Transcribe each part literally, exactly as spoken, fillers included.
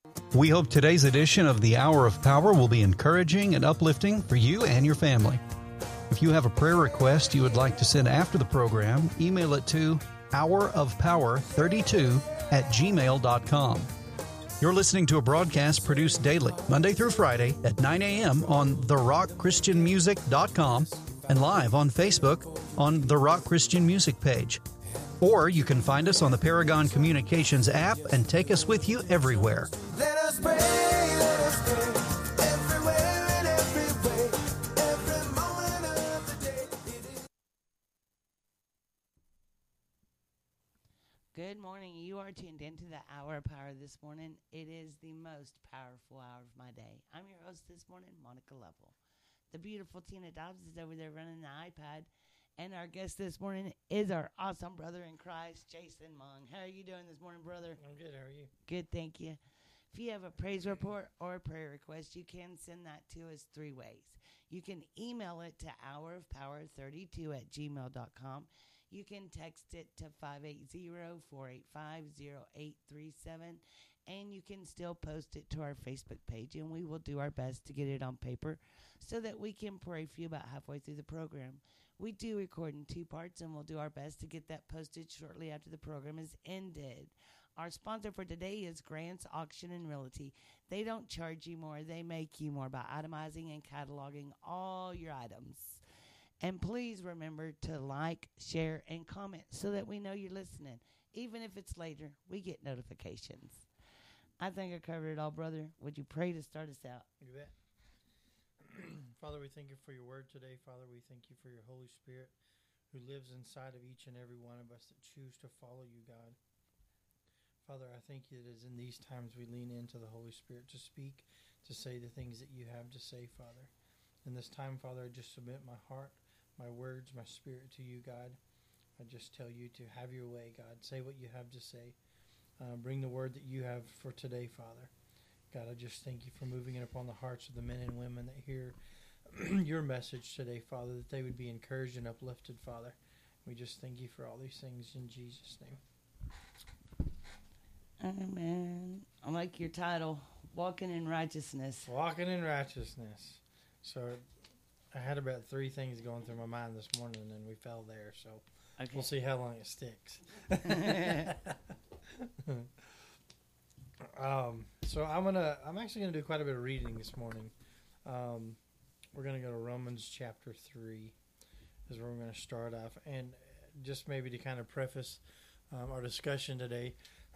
We hope today's edition of the Hour of Power will be encouraging and uplifting for you and your family. If you have a prayer request you would like to send after the program, email it to hour of power thirty-two at gmail dot com. You're listening to a broadcast produced daily, Monday through Friday at nine a.m. on the rock christian music dot com and live on Facebook on the Rock Christian Music page. Or you can find us on the Paragon Communications app and take us with you everywhere. Let us pray, let us pray, everywhere and every way, every moment of the day. Good morning. You are tuned into the Hour of Power this morning. It is the most powerful hour of my day. I'm your host this morning, Monica Lovell. The beautiful Tina Dobbs is over there running the iPad. And our guest this morning is our awesome brother in Christ, Jason Mung. How are you doing this morning, brother? I'm good. How are you? Good, thank you. If you have a praise report or a prayer request, you can send that to us three ways. You can email it to hour of power thirty-two at gmail dot com. You can text it to five eight zero, four eight five, zero eight three seven. And you can still post it to our Facebook page, and we will do our best to get it on paper so that we can pray for you about halfway through the program. We do record in two parts, and we'll do our best to get that posted shortly after the program is ended. Our sponsor for today is Grants Auction and Realty. They don't charge you more. They make you more by itemizing and cataloging all your items. And please remember to like, share, and comment so that we know you're listening. Even if it's later, we get notifications. I think I covered it all, brother. Would you pray to start us out? You bet. Father, we thank you for your word today. Father, we thank you for your Holy Spirit who lives inside of each and every one of us that choose to follow you, God. Father, I thank you that as in these times we lean into the Holy Spirit to speak, to say the things that you have to say, Father. In this time, Father, I just submit my heart, my words, my spirit to you, God. I just tell you to have your way, God. Say what you have to say. Uh, bring the word that you have for today, Father. God, I just thank you for moving it upon the hearts of the men and women that hear your message today, Father, that they would be encouraged and uplifted, Father. We just thank you for all these things in Jesus' name. Amen. I like your title, Walking in Righteousness. Walking in Righteousness. So I had about three things going through my mind this morning, and then we fell there. So okay. We'll see how long it sticks. um, so I'm gonna. I'm actually gonna do quite a bit of reading this morning. Um, we're gonna go to Romans chapter three, is where we're gonna start off, and just maybe to kind of preface um, our discussion today.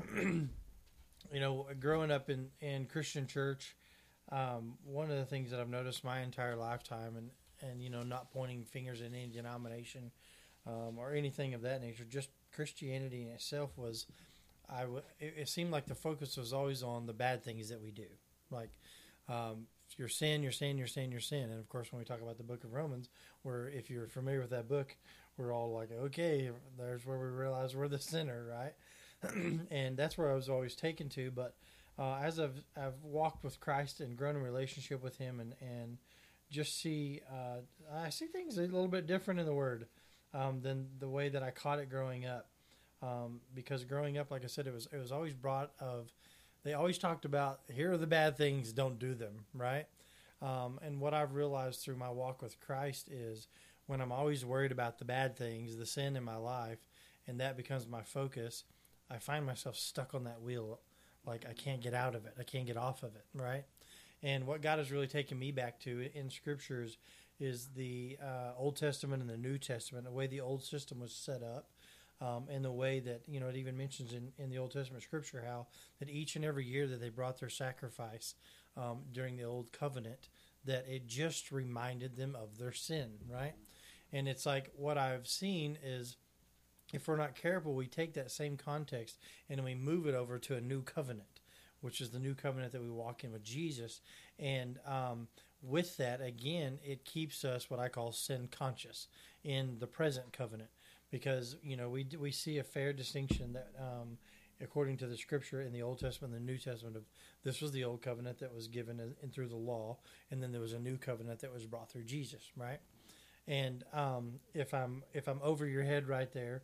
You know, growing up in in Christian church, um, one of the things that I've noticed my entire lifetime, and and you know, not pointing fingers at any denomination um, or anything of that nature, just Christianity in itself was. I w- it, it seemed like the focus was always on the bad things that we do. Like, um, your sin, your sin, your sin, your sin. And, of course, when we talk about the book of Romans, where if you're familiar with that book, we're all like, okay, there's where we realize we're the sinner, right? And that's where I was always taken to. But uh, as I've, I've walked with Christ and grown in relationship with him and, and just see, uh, I see things a little bit different in the Word um, than the way that I caught it growing up. Um, because growing up, like I said, it was it was always brought of, they always talked about, here are the bad things, don't do them, right? Um, and what I've realized through my walk with Christ is when I'm always worried about the bad things, the sin in my life, and that becomes my focus, I find myself stuck on that wheel, like I can't get out of it, I can't get off of it, right? And what God has really taken me back to in Scriptures is the uh, Old Testament and the New Testament, the way the old system was set up. Um, and the way that, you know, it even mentions in, in the Old Testament scripture how that each and every year that they brought their sacrifice um, during the Old Covenant, that it just reminded them of their sin, right? And it's like what I've seen is if we're not careful, we take that same context and we move it over to a new covenant, which is the new covenant that we walk in with Jesus. And um, with that, again, it keeps us what I call sin conscious in the present covenant. Because, you know, we we see a fair distinction that, um, according to the Scripture in the Old Testament and the New Testament, of this was the Old Covenant that was given in, in through the law, and then there was a new covenant that was brought through Jesus, right? And um, if I'm if I'm over your head right there,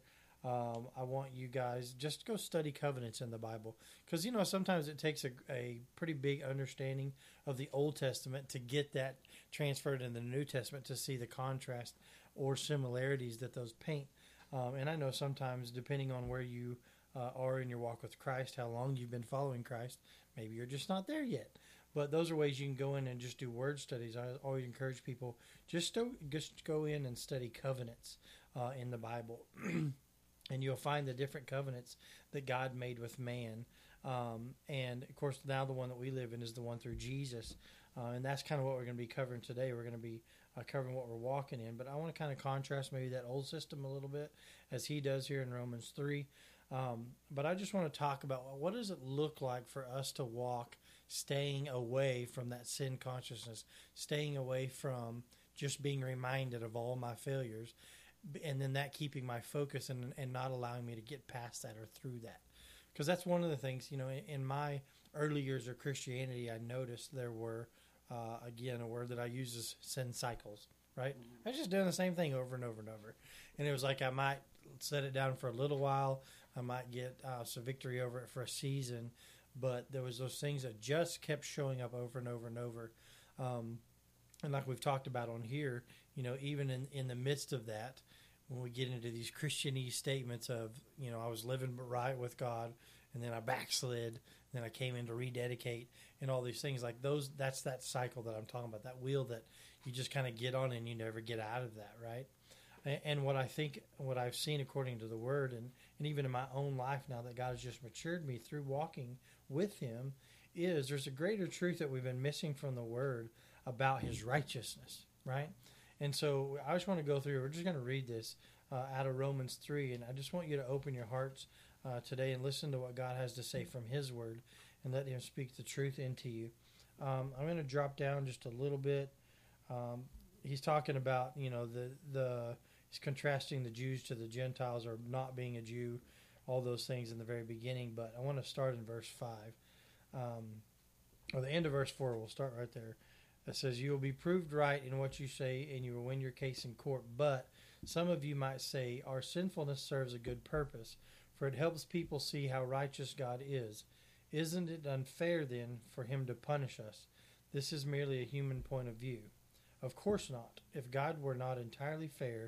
um, I want you guys just go study covenants in the Bible. Because, you know, sometimes it takes a, a pretty big understanding of the Old Testament to get that transferred in the New Testament to see the contrast or similarities that those paint. Um, and I know sometimes, depending on where you uh, are in your walk with Christ, how long you've been following Christ, maybe you're just not there yet. But those are ways you can go in and just do word studies. I always encourage people just to just go in and study covenants uh, in the Bible, and you'll find the different covenants that God made with man. Um, and of course, now the one that we live in is the one through Jesus, uh, and that's kind of what we're going to be covering today. We're going to be uh, covering what we're walking in. But I want to kind of contrast maybe that old system a little bit, as he does here in Romans three. Um, but I just want to talk about what does it look like for us to walk staying away from that sin consciousness, staying away from just being reminded of all my failures, and then that keeping my focus and, and not allowing me to get past that or through that. Because that's one of the things, you know, in, in my early years of Christianity, I noticed there were, uh, again, a word that I use is sin cycles, right? I was just doing the same thing over and over and over. And it was like I might set it down for a little while. I might get uh, some victory over it for a season. But there was those things that just kept showing up over and over and over. Um, and like we've talked about on here, you know, even in, in the midst of that, when we get into these Christianese statements of, you know, I was living right with God, and then I backslid, and then I came in to rededicate, and all these things like those, that's that cycle that I'm talking about, that wheel that you just kind of get on and you never get out of that, right? And, and what I think, what I've seen according to the Word, and, and even in my own life now that God has just matured me through walking with him, is there's a greater truth that we've been missing from the Word about his righteousness, right? And so I just want to go through, we're just going to read this uh, out of Romans three, and I just want you to open your hearts uh, today and listen to what God has to say from his Word and let him speak the truth into you. Um, I'm going to drop down just a little bit. Um, he's talking about, you know, the, the he's contrasting the Jews to the Gentiles, or not being a Jew, all those things in the very beginning, but I want to start in verse five. Um, or the end of verse four, we'll start right there. It says, "You will be proved right in what you say, and you will win your case in court. But some of you might say, our sinfulness serves a good purpose, for it helps people see how righteous God is. Isn't it unfair, then, for him to punish us? This is merely a human point of view. Of course not. If God were not entirely fair,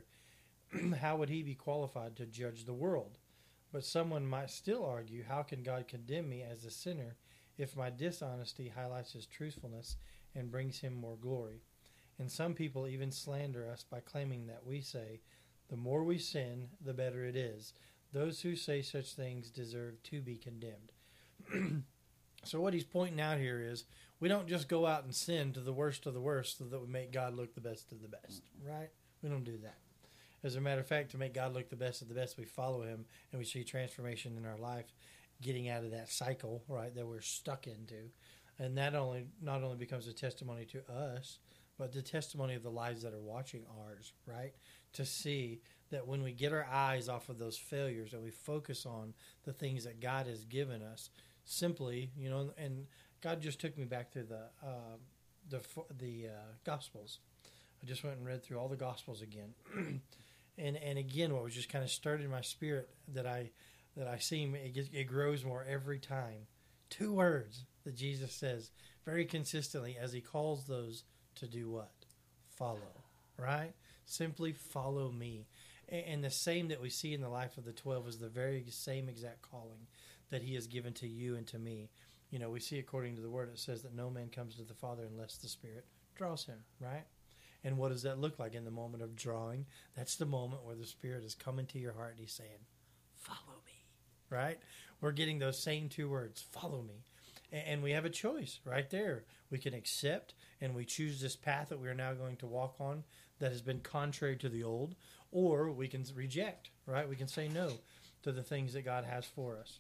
how would he be qualified to judge the world? But someone might still argue, how can God condemn me as a sinner if my dishonesty highlights his truthfulness and brings him more glory? And some people even slander us by claiming that we say, the more we sin, the better it is. Those who say such things deserve to be condemned." So what he's pointing out here is, we don't just go out and sin to the worst of the worst so that we make God look the best of the best, right? We don't do that. As a matter of fact, to make God look the best of the best, we follow him and we see transformation in our life, getting out of that cycle, right, that we're stuck into. And that only not only becomes a testimony to us, but the testimony of the lives that are watching ours, right? To see that when we get our eyes off of those failures and we focus on the things that God has given us, simply, you know, and God just took me back to the uh, the the uh, Gospels. I just went and read through all the Gospels again. And and again, what was just kind of stirred in my spirit that I that I see, it, gets, it grows more every time. Two words that Jesus says very consistently as he calls those to do what? Follow, right? Simply follow me. And, and the same that we see in the life of the twelve is the very same exact calling that he has given to you and to me. You know, we see according to the Word, it says that no man comes to the Father unless the Spirit draws him, right? And what does that look like in the moment of drawing? That's the moment where the Spirit is coming to your heart and he's saying, follow me, right? We're getting those same two words, follow me. And we have a choice right there. We can accept and we choose this path that we are now going to walk on that has been contrary to the old, or we can reject, right? We can say no to the things that God has for us.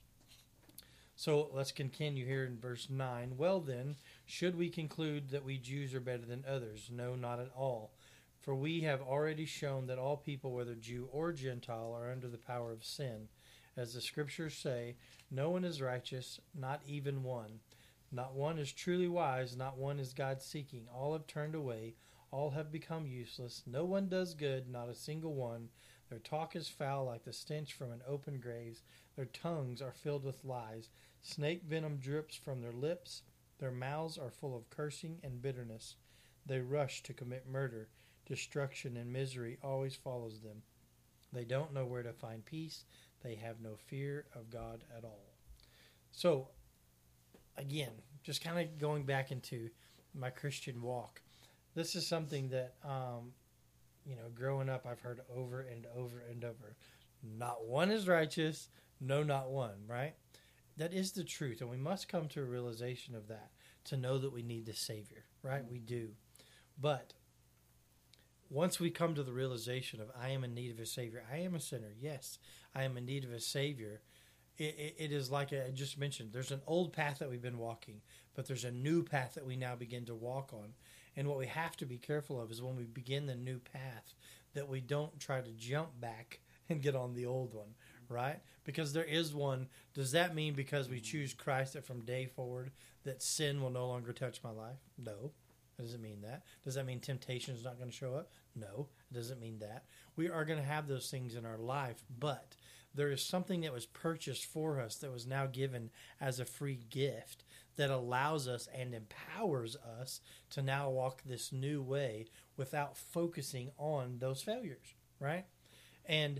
So let's continue here in verse nine. "Well then, should we conclude that we Jews are better than others? No, not at all. For we have already shown that all people, whether Jew or Gentile, are under the power of sin. As the Scriptures say, no one is righteous, not even one. Not one is truly wise, not one is God-seeking. All have turned away, All have become useless. No one does good, not a single one. Their talk is foul like the stench from an open grave. Their tongues are filled with lies. Snake venom drips from their lips. Their mouths are full of cursing and bitterness. They rush to commit murder. Destruction and misery always follows them. They don't know where to find peace. They have no fear of God at all. So, again, just kind of going back into my Christian walk. This is something that, um, you know, growing up, I've heard over and over and over. Not one is righteous. No, not one, right? That is the truth. And we must come to a realization of that to know that we need the Savior, right? We do. But once we come to the realization of I am in need of a Savior, I am a sinner. Yes, I am in need of a Savior. It, it, it is like I just mentioned, there's an old path that we've been walking, but there's a new path that we now begin to walk on. And what we have to be careful of is when we begin the new path, that we don't try to jump back and get on the old one, right? Because there is one. Does that mean because we choose Christ that from day forward that sin will no longer touch my life? No. It doesn't mean that. Does that mean temptation is not going to show up? No, it doesn't mean that. We are going to have those things in our life, but there is something that was purchased for us that was now given as a free gift that allows us and empowers us to now walk this new way without focusing on those failures, right? And,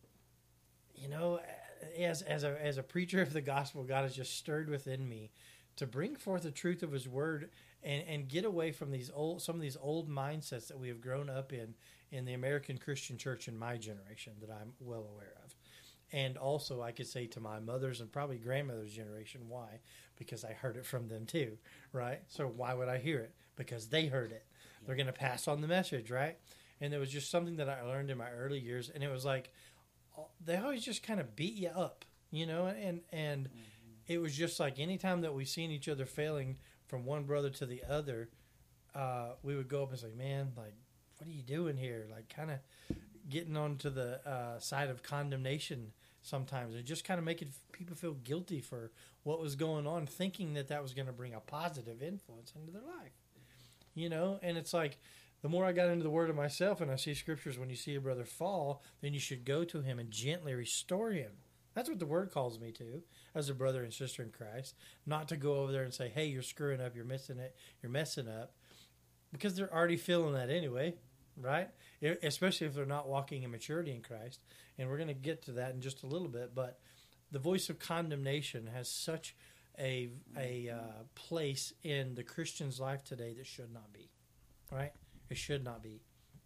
you know, as as a, as a preacher of the gospel, God has just stirred within me to bring forth the truth of his word and, and get away from these old some of these old mindsets that we have grown up in in the American Christian church in my generation that I'm well aware of. And also, I could say to my mother's and probably grandmother's generation, why? Because I heard it from them too, right? So why would I hear it? Because they heard it. Yeah. They're going to pass on the message, right? And it was just something that I learned in my early years, and it was like they always just kind of beat you up, you know? And and mm-hmm. It was just like anytime that we seen each other failing from one brother to the other, uh, we would go up and say, man, like, what are you doing here? Like, kind of getting onto the uh, side of condemnation sometimes and just kind of making people feel guilty for what was going on, thinking that that was going to bring a positive influence into their life, you know? And it's like, the more I got into the word of myself and I see scriptures, when you see a brother fall, then you should go to him and gently restore him. That's what the word calls me to as a brother and sister in Christ, not to go over there and say, hey, you're screwing up, you're missing it, you're messing up, because they're already feeling that anyway, right? Especially if they're not walking in maturity in Christ. And we're going to get to that in just a little bit, but the voice of condemnation has such a, a uh, place in the Christian's life today that should not be, right? It should not be.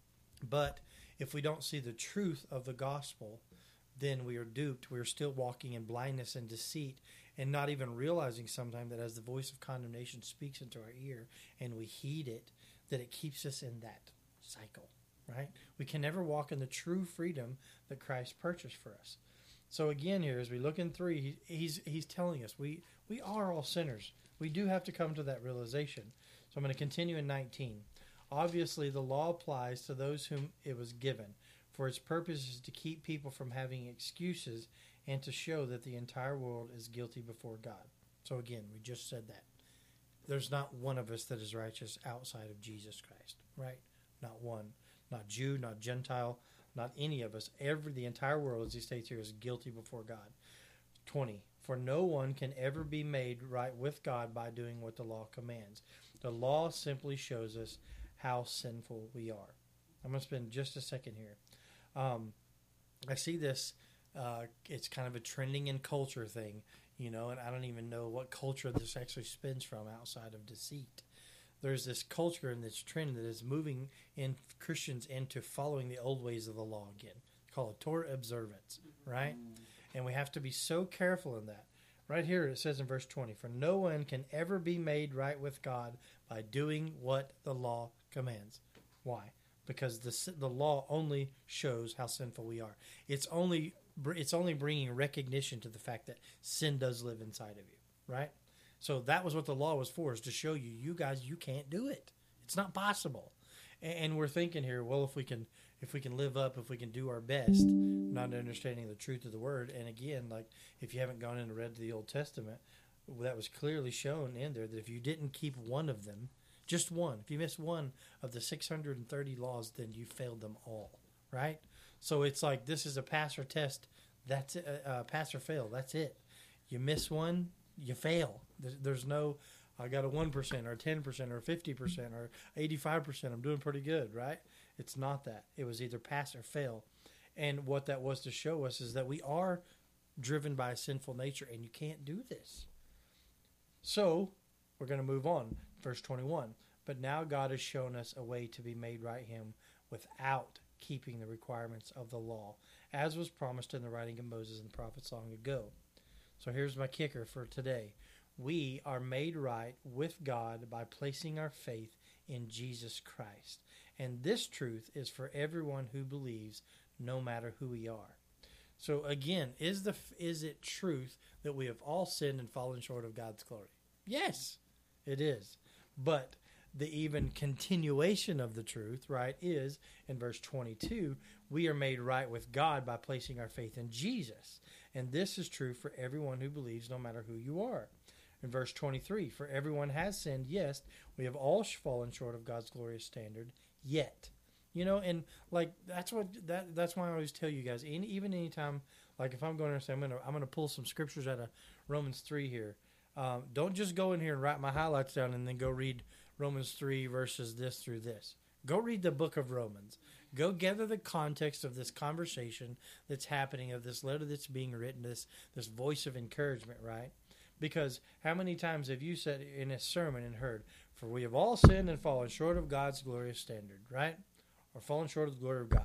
But if we don't see the truth of the gospel, then we are duped. We are still walking in blindness and deceit and not even realizing sometimes that as the voice of condemnation speaks into our ear and we heed it, that it keeps us in that cycle, right? We can never walk in the true freedom that Christ purchased for us. So again here, as we look in three, he's he's telling us we, we are all sinners. We do have to come to that realization. So I'm going to continue in nineteen. Obviously, the law applies to those whom it was given, for its purpose is to keep people from having excuses and to show that the entire world is guilty before God. So again, we just said that. There's not one of us that is righteous outside of Jesus Christ, right? Not one. Not Jew, not Gentile, not any of us. Every the entire world, as he states here, is guilty before God. twenty. For no one can ever be made right with God by doing what the law commands. The law simply shows us how sinful we are. I'm going to spend just a second here. Um, I see this, uh, it's kind of a trending in culture thing, you know, and I don't even know what culture this actually spins from outside of deceit. There's this culture and this trend that is moving in Christians into following the old ways of the law again. Call it Torah observance, right? And we have to be so careful in that. Right here it says in verse twenty, for no one can ever be made right with God by doing what the law commands. Why? Because the the law only shows how sinful we are. It's only it's only bringing recognition to the fact that sin does live inside of you, right? So that was what the law was for, is to show you, you guys, you can't do it. It's not possible. And, and we're thinking here, well, if we can if we can live up, if we can do our best, not understanding the truth of the word. And again, like if you haven't gone in and read the Old Testament, that was clearly shown in there that if you didn't keep one of them, Just one. If you miss one of the six hundred thirty laws, then you failed them all, right? So it's like this is a pass or test. That's it. Uh, uh, pass or fail. That's it. You miss one, you fail. There's, there's no, I got a one percent or ten percent or fifty percent or eighty-five percent. I'm doing pretty good, right? It's not that. It was either pass or fail. And what that was to show us is that we are driven by a sinful nature, and you can't do this. So we're going to move on. Verse twenty-one. But now God has shown us a way to be made right him without keeping the requirements of the law, as was promised in the writing of Moses and the prophets long ago. So here's my kicker for today. We are made right with God by placing our faith in Jesus Christ. And this truth is for everyone who believes, no matter who we are. So again, is the is it truth that we have all sinned and fallen short of God's glory? Yes, it is. But the even continuation of the truth, right, is in verse twenty-two, we are made right with God by placing our faith in Jesus. And this is true for everyone who believes, no matter who you are. In verse twenty-three, for everyone has sinned, yes, we have all fallen short of God's glorious standard, yet. You know, and like that's what that that's why I always tell you guys, any, even anytime, like if I'm going to say I'm gonna I'm gonna pull some scriptures out of Romans three here. Um, don't just go in here and write my highlights down and then go read Romans three verses this through this. Go read the book of Romans. Go gather the context of this conversation that's happening, of this letter that's being written, this this voice of encouragement, right? Because how many times have you said in a sermon and heard, for we have all sinned and fallen short of God's glorious standard, right? Or fallen short of the glory of God.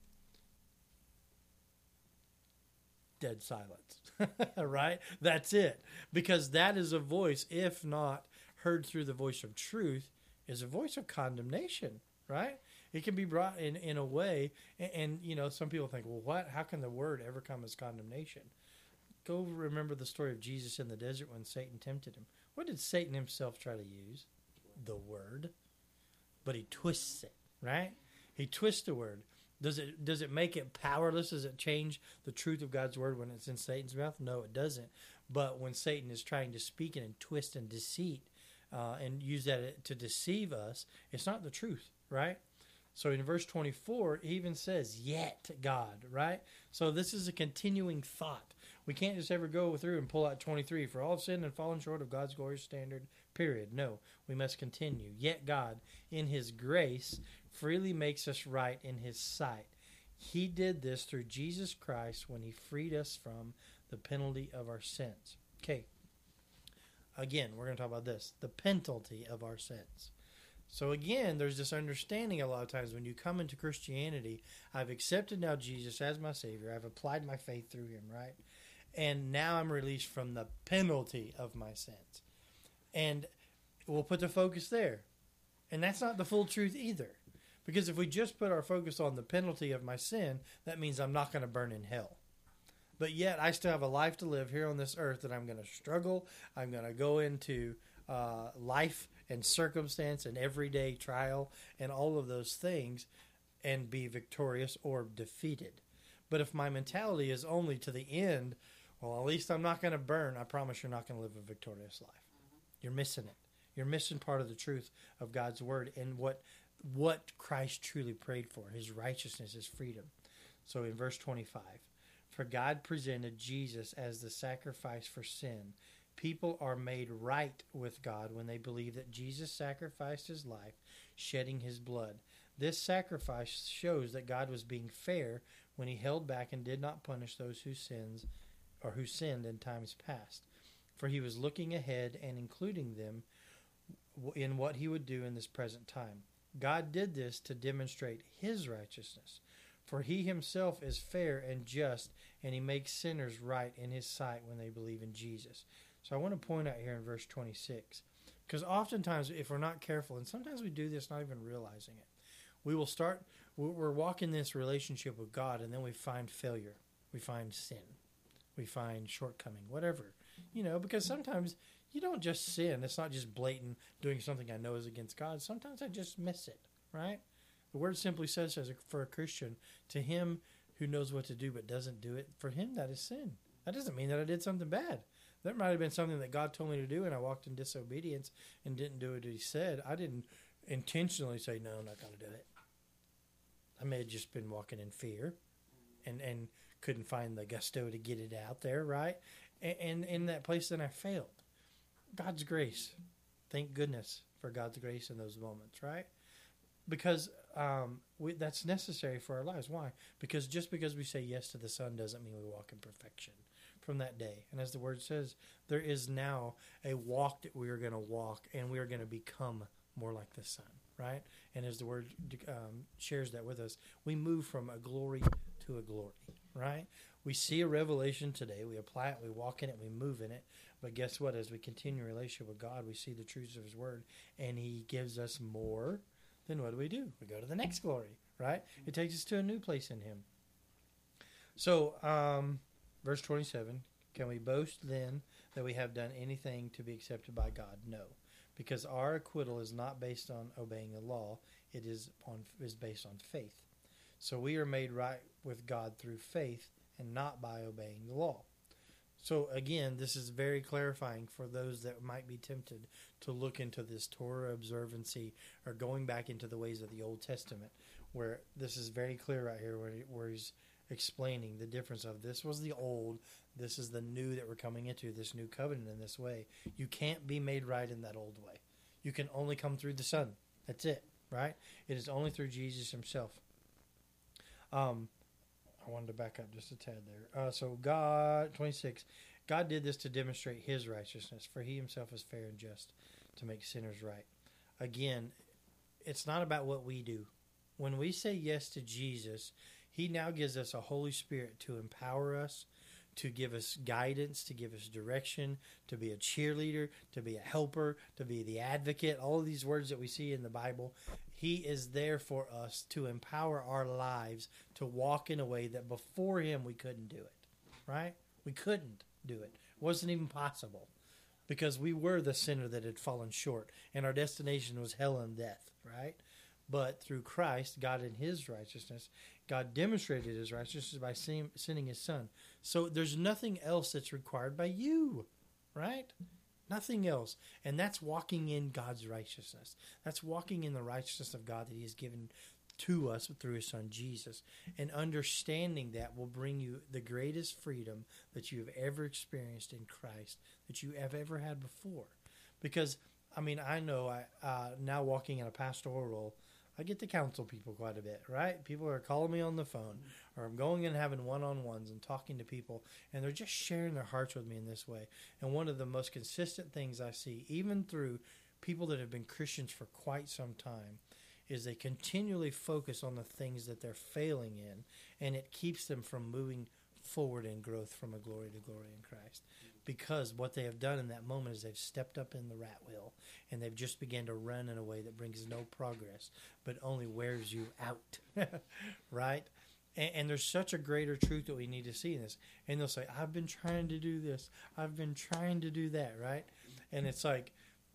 Dead silence, right? That's it. Because that is a voice, if not heard through the voice of truth, is a voice of condemnation, right? It can be brought in, in a way, and, and, you know, some people think, well, what? How can the word ever come as condemnation? Go remember the story of Jesus in the desert when Satan tempted him. What did Satan himself try to use? The word. But he twists it, right? He twists the word. Does it does it make it powerless? Does it change the truth of God's word when it's in Satan's mouth? No, it doesn't. But when Satan is trying to speak it and twist and deceit uh, and use that to deceive us, it's not the truth, right? So in verse twenty-four, it even says, yet God, right? So this is a continuing thought. We can't just ever go through and pull out twenty-three, for all have sinned and fallen short of God's glorious standard, period. No, we must continue. Yet God, in his grace, freely makes us right in his sight. He did this through Jesus Christ when he freed us from the penalty of our sins. Okay. Again, we're going to talk about this. The penalty of our sins. So again, there's this understanding a lot of times when you come into Christianity, I've accepted now Jesus as my Savior. I've applied my faith through him, right? And now I'm released from the penalty of my sins. And we'll put the focus there. And that's not the full truth either. Because if we just put our focus on the penalty of my sin, that means I'm not going to burn in hell. But yet I still have a life to live here on this earth that I'm going to struggle. I'm going to go into uh, life and circumstance and everyday trial and all of those things and be victorious or defeated. But if my mentality is only to the end, well, at least I'm not going to burn, I promise you're not going to live a victorious life. You're missing it. You're missing part of the truth of God's word and what what Christ truly prayed for, his righteousness, his freedom. So in verse twenty-five, for God presented Jesus as the sacrifice for sin. People are made right with God when they believe that Jesus sacrificed his life, shedding his blood. This sacrifice shows that God was being fair when he held back and did not punish those who sins or who sinned in times past. For he was looking ahead and including them in what he would do in this present time. God did this to demonstrate his righteousness. For he himself is fair and just, and he makes sinners right in his sight when they believe in Jesus. So I want to point out here in verse twenty-six, because oftentimes if we're not careful, and sometimes we do this not even realizing it, we will start, we're walking this relationship with God, and then we find failure. We find sin. We find shortcoming, whatever. You know, because sometimes you don't just sin. It's not just blatant doing something I know is against God. Sometimes I just miss it, right? The word simply says, as a, for a Christian, to him who knows what to do but doesn't do it, for him that is sin. That doesn't mean that I did something bad. That might have been something that God told me to do, and I walked in disobedience and didn't do what He said. I didn't intentionally say, no, I'm not going to do it. I may have just been walking in fear and, and couldn't find the gusto to get it out there, right? And, and in that place, then I failed. God's grace. Thank goodness for God's grace in those moments, right? Because um, we, that's necessary for our lives. Why? Because just because we say yes to the Son doesn't mean we walk in perfection from that day. And as the Word says, there is now a walk that we are going to walk, and we are going to become more like the Son, right? And as the Word um, shares that with us, we move from a glory to a glory, right? We see a revelation today, we apply it, we walk in it, we move in it. But guess what? As we continue a relationship with God, we see the truths of His Word, and He gives us more. Then what do we do? We go to the next glory, right? It takes us to a new place in Him. So, um, verse twenty-seven, can we boast then that we have done anything to be accepted by God? No, because our acquittal is not based on obeying the law. It is on is based on faith. So we are made right with God through faith and not by obeying the law. So again, this is very clarifying for those that might be tempted to look into this Torah observancy or going back into the ways of the Old Testament, where this is very clear right here where, he, where he's explaining the difference of this was the old, this is the new that we're coming into, this new covenant in this way. You can't be made right in that old way. You can only come through the Son. That's it, right? It is only through Jesus Himself. Um, I wanted to back up just a tad there. Uh, so God, twenty-six, God did this to demonstrate His righteousness, for He Himself is fair and just to make sinners right. Again, it's not about what we do. When we say yes to Jesus, He now gives us a Holy Spirit to empower us, to give us guidance, to give us direction, to be a cheerleader, to be a helper, to be the advocate, all of these words that we see in the Bible. He is there for us to empower our lives to walk in a way that before Him we couldn't do it, right? We couldn't do it. It wasn't even possible because we were the sinner that had fallen short and our destination was hell and death, right? But through Christ, God in His righteousness, God demonstrated His righteousness by sending His Son. So there's nothing else that's required by you, right? Nothing else. And that's walking in God's righteousness. That's walking in the righteousness of God that He has given to us through His Son, Jesus. And understanding that will bring you the greatest freedom that you have ever experienced in Christ, that you have ever had before. Because, I mean, I know I uh, now walking in a pastoral role, I get to counsel people quite a bit, right? People are calling me on the phone, or I'm going and having one-on-ones and talking to people, and they're just sharing their hearts with me in this way. And one of the most consistent things I see, even through people that have been Christians for quite some time, is they continually focus on the things that they're failing in, and it keeps them from moving forward in growth from a glory to glory in Christ. Because what they have done in that moment is they've stepped up in the rat wheel and they've just began to run in a way that brings no progress, but only wears you out, right? And, and there's such a greater truth that we need to see in this. And they'll say, I've been trying to do this. I've been trying to do that, right? And it's like,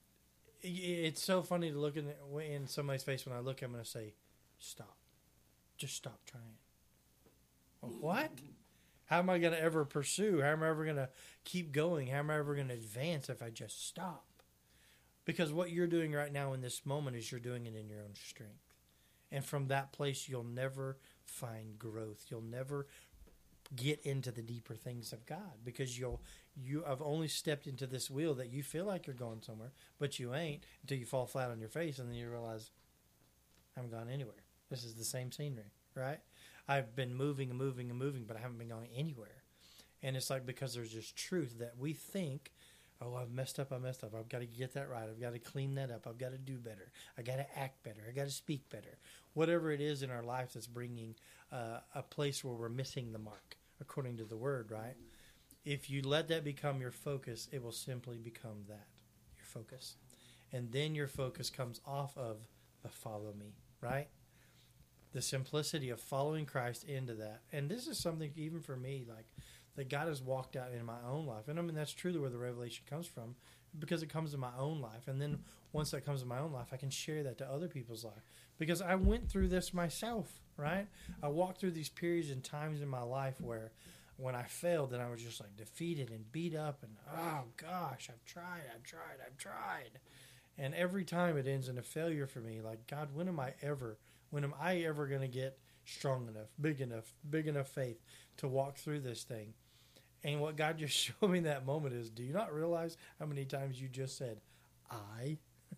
it's so funny to look in, in somebody's face when I look at them and I say, stop. Just stop trying. Well, what? How am I going to ever pursue? How am I ever going to keep going? How am I ever going to advance if I just stop? Because what you're doing right now in this moment is you're doing it in your own strength. And from that place, you'll never find growth. You'll never get into the deeper things of God because you'll you have only stepped into this wheel that you feel like you're going somewhere, but you ain't until you fall flat on your face and then you realize, I haven't gone anywhere. This is the same scenery, right? I've been moving and moving and moving, but I haven't been going anywhere. And it's like because there's this truth that we think, oh, I've messed up, I messed up. I've got to get that right. I've got to clean that up. I've got to do better. I got to act better. I got to speak better. Whatever it is in our life that's bringing uh, a place where we're missing the mark, according to the Word, right? If you let that become your focus, it will simply become that, your focus. And then your focus comes off of the follow me, right? The simplicity of following Christ into that. And this is something even for me, like, that God has walked out in my own life. And I mean, that's truly where the revelation comes from, because it comes in my own life. And then once that comes in my own life, I can share that to other people's life. Because I went through this myself, right? I walked through these periods and times in my life where when I failed, then I was just like defeated and beat up and, oh gosh, I've tried, I've tried, I've tried. And every time it ends in a failure for me. Like, God, when am I ever, when am I ever going to get strong enough, big enough, big enough faith to walk through this thing? And what God just showed me in that moment is, do you not realize how many times you just said, I?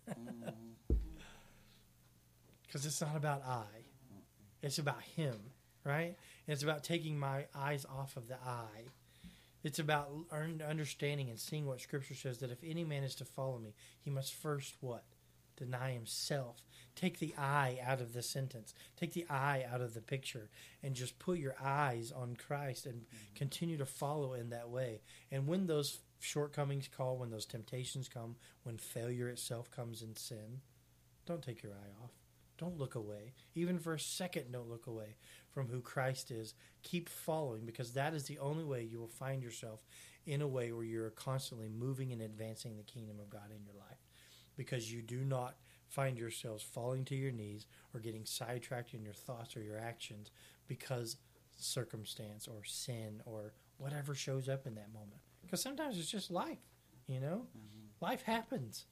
Because it's not about I. It's about Him, right? And it's about taking my eyes off of the I. It's about earn- understanding and seeing what Scripture says, that if any man is to follow me, he must first what? Deny himself. Take the I out of the sentence. Take the I out of the picture and just put your eyes on Christ and mm-hmm. continue to follow in that way. And when those shortcomings call, when those temptations come, when failure itself comes in sin, don't take your eye off. Don't look away. Even for a second, don't look away from who Christ is. Keep following, because that is the only way you will find yourself in a way where you're constantly moving and advancing the kingdom of God in your life. Because you do not find yourselves falling to your knees or getting sidetracked in your thoughts or your actions because circumstance or sin or whatever shows up in that moment. Because sometimes it's just life, you know? Mm-hmm. Life happens.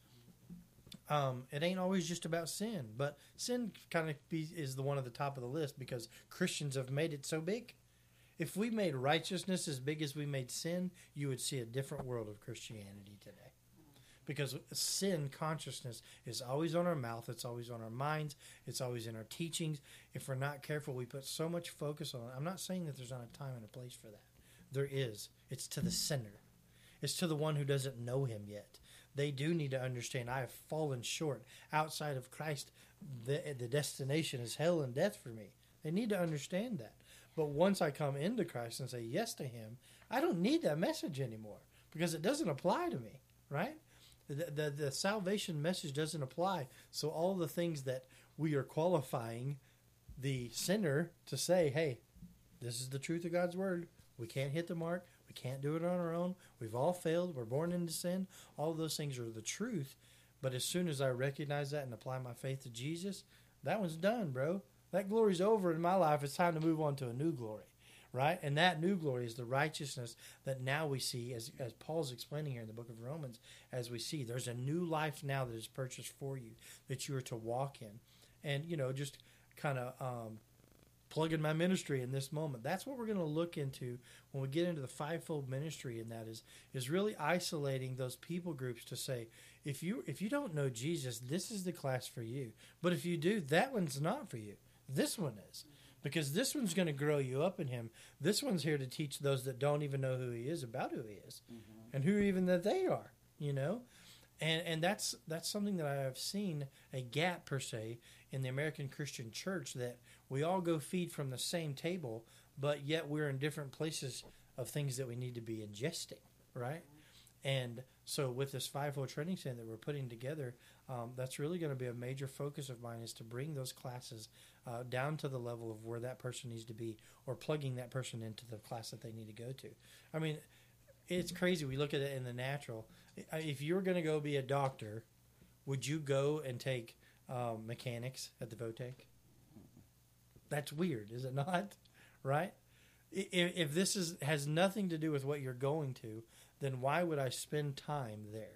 Um, it ain't always just about sin, but sin kind of be, is the one at the top of the list because Christians have made it so big. If we made righteousness as big as we made sin, you would see a different world of Christianity today. Because sin consciousness is always on our mouth, it's always on our minds, it's always in our teachings. If we're not careful, we put so much focus on it. I'm not saying that there's not a time and a place for that. There is. It's to the sinner. It's to the one who doesn't know Him yet. They do need to understand, I have fallen short. Outside of Christ, the, the destination is hell and death for me. They need to understand that. But once I come into Christ and say yes to Him, I don't need that message anymore because it doesn't apply to me, right? The, the, the salvation message doesn't apply. So all the things that we are qualifying the sinner to say, hey, this is the truth of God's word. We can't hit the mark. We can't do it on our own. We've all failed. We're born into sin. All of those things are the truth. But as soon as I recognize that and apply my faith to Jesus, that one's done, bro. That glory's over in my life. It's time to move on to a new glory, right? And that new glory is the righteousness that now we see, as, as Paul's explaining here in the book of Romans, as we see. There's a new life now that is purchased for you that you are to walk in. And, you know, just kind of um, plug in my ministry in this moment. That's what we're going to look into when we get into the fivefold ministry, and that is is really isolating those people groups to say, if you if you don't know Jesus, this is the class for you. But if you do, that one's not for you. This one is. Because this one's going to grow you up in Him. This one's here to teach those that don't even know who He is about who He is. Mm-hmm. And who even that they are, you know? And and that's that's something that I have seen, a gap per se, in the American Christian church, that we all go feed from the same table, but yet we're in different places of things that we need to be ingesting, right? And so with this five-fold training center that we're putting together, um, that's really going to be a major focus of mine, is to bring those classes uh, down to the level of where that person needs to be, or plugging that person into the class that they need to go to. I mean, it's crazy. We look at it in the natural. If you were going to go be a doctor, would you go and take um, mechanics at the Votech? That's weird, is it not? Right? If, if this is has nothing to do with what you're going to, then why would I spend time there?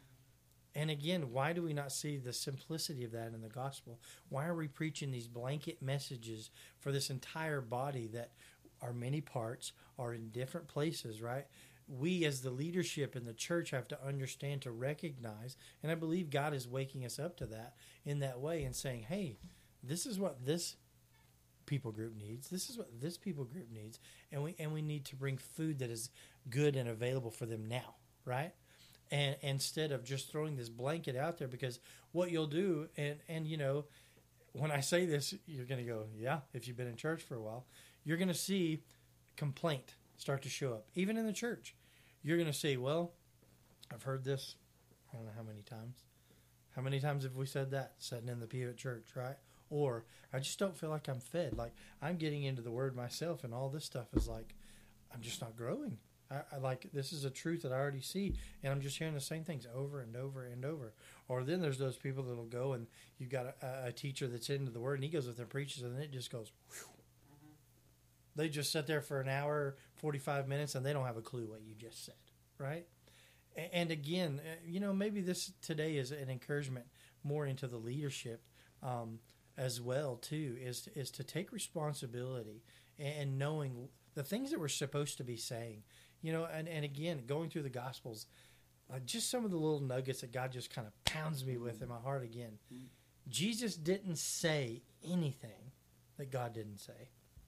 And again, why do we not see the simplicity of that in the gospel? Why are we preaching these blanket messages for this entire body that are many parts, are in different places, right? We as the leadership in the church have to understand, to recognize, and I believe God is waking us up to that in that way and saying, hey, this is what this people group needs. This is what this people group needs. And we and we need to bring food that is good and available for them now, right? And instead of just throwing this blanket out there, because what you'll do, and, and you know, when I say this, you're going to go, yeah, if you've been in church for a while, you're going to see complaint start to show up, even in the church. You're going to say, well, I've heard this, I don't know how many times. How many times have we said that, sitting in the pew at church, right? Or, I just don't feel like I'm fed. Like, I'm getting into the Word myself, and all this stuff is like, I'm just not growing. I, I like, this is a truth that I already see, and I'm just hearing the same things over and over and over. Or then there's those people that'll go, and you've got a, a teacher that's into the Word, and he goes with and preaches, and it just goes, whew. They just sit there for an hour, forty-five minutes, and they don't have a clue what you just said, right? A- And again, uh, you know, maybe this today is an encouragement more into the leadership um, as well, too, is, is to take responsibility and knowing the things that we're supposed to be saying. You know, and, and again, going through the Gospels, uh, just some of the little nuggets that God just kind of pounds me with in my heart again. Jesus didn't say anything that God didn't say.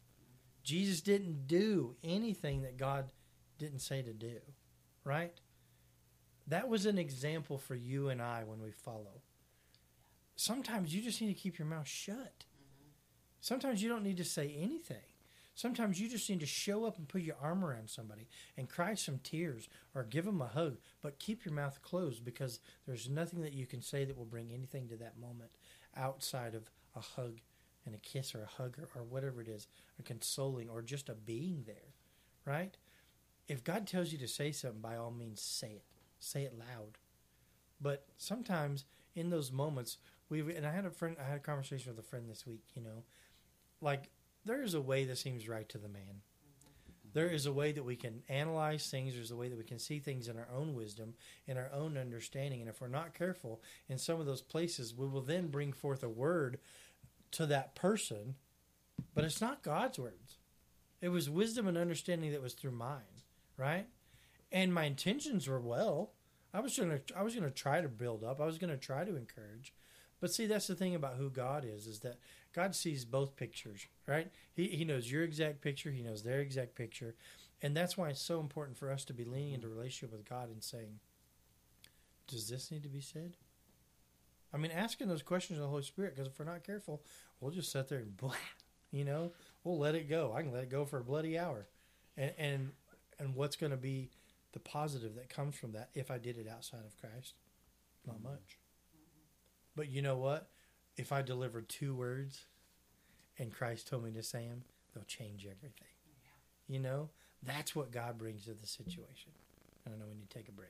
Jesus didn't do anything that God didn't say to do, right? That was an example for you and I when we follow. Sometimes you just need to keep your mouth shut. Sometimes you don't need to say anything. Sometimes you just need to show up and put your arm around somebody and cry some tears or give them a hug, but keep your mouth closed because there's nothing that you can say that will bring anything to that moment outside of a hug and a kiss or a hug or, or whatever it is, a consoling or just a being there, right? If God tells you to say something, by all means, say it. Say it loud. But sometimes in those moments, we and I had a friend, I had a conversation with a friend this week, you know, like there is a way that seems right to the man. There is a way that we can analyze things. There's a way that we can see things in our own wisdom, in our own understanding. And if we're not careful in some of those places, we will then bring forth a word to that person, but it's not God's words. It was wisdom and understanding that was through mine, right? And my intentions were well. I was gonna, I was gonna try to build up. I was gonna try to encourage. But see, that's the thing about who God is, is that God sees both pictures, right? He He knows your exact picture. He knows their exact picture. And that's why it's so important for us to be leaning into a relationship with God and saying, does this need to be said? I mean, asking those questions of the Holy Spirit, because if we're not careful, we'll just sit there and blah, you know, we'll let it go. I can let it go for a bloody hour. And and, and what's going to be the positive that comes from that if I did it outside of Christ? Not much. But you know what? If I delivered two words and Christ told me to say them, they'll change everything. You know? That's what God brings to the situation. And I know we need to take a break.